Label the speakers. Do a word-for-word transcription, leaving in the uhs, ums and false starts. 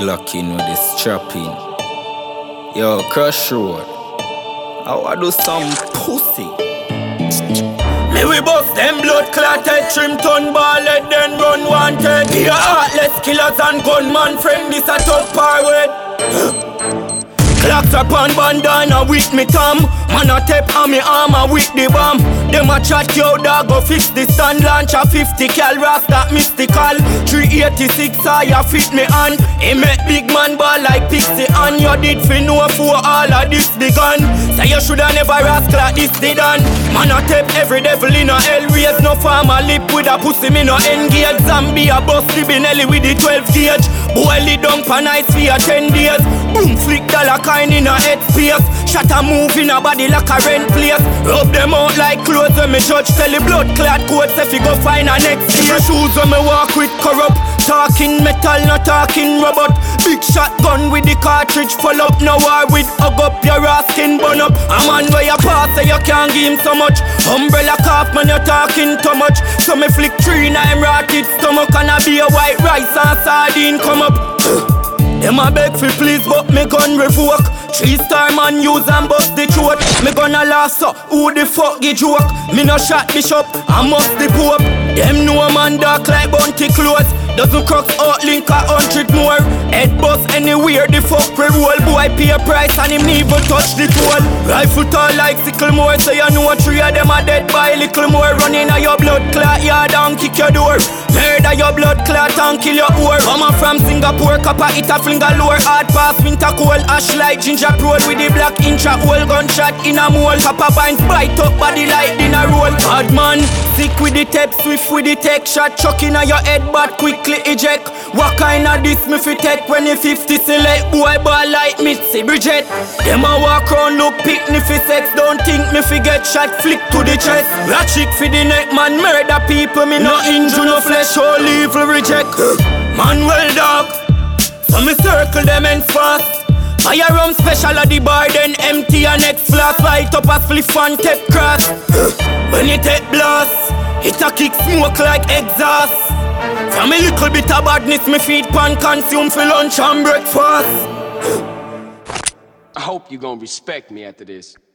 Speaker 1: Glocking with the strapping. Yo, Crush Road. I wanna do some pussy. Me we bust them blood clotted, trim ton balled, then run wanted. The heartless killers and gunman friend, this a tough parade. Clocks up on bandana with me thumb. Man a tape on me armor with the bomb. Them a chat yo dog go fix the stand. Launch a fifty cal rasta mystical. three eighty-six I a fit me hand. He make big man ball like pixie and you did fi know for all of this the gun. Say you shoulda never rascal like this the done. Man a tape every devil in a hell race. No farmer lip with a pussy me no engage. Zombie a bust the Benelli with the twelve gauge. Boy li dump a nice for a ten days. Boom flick dollar kind in a head space. Shot a move in a body like a rent place. Rub them out like clothes when me judge. Tell the blood clad coats if you go find a next year. Shoes when me walk with corrupt. Talking metal, not talking robot. Big shotgun with the cartridge full up. No war with hug up your ass skin bun up. A man where you pass so you can't give him so much. Umbrella cough man you talking too much. So me flick three nine rotted stomach. And I be a white rice and sardine come up. Them a beg fi please but me gun revoke. Three star man use and bust the throat. Me gonna last up, who the fuck get joke? Me no shot bishop, I must the pope. Them know a man dark like bounty clothes. Doesn't crux out link a hundred more. Head bust anywhere the fuck we roll. Boy pay a price and him never touch the toll. Rifle tall like sickle more. So you know three of them are dead by little more. Running a your blood clot yard and kick your door. Murder your blood clot and kill your whore. Come from Singapore, copper it a flinger lower. Hard pass winter cold, ash like ginger roll. With the black incha hole, gunshot in a mole. Copper binds bite up body like dinner roll. Bad man, sick with the tape, swift with the tech shot. Chuck in a your head but quickly eject. What kind of this me fi take when you fifty select? Boy ball like Mitzi Bridget. Them a walk round look picnic fi sex. Don't think me fi get shot flick to the chest. Ratchet fi the neck man murder people. Me no injure no flesh all evil reject. Man well dog. So me circle them ends fast. Fire rum special at the bar then empty and next flask. Light up a spliff and tape cross. When you take blast, it a kick smoke like exhaust. From a little bit of badness me feed pan consume for lunch and breakfast.
Speaker 2: I hope you gonna respect me after this.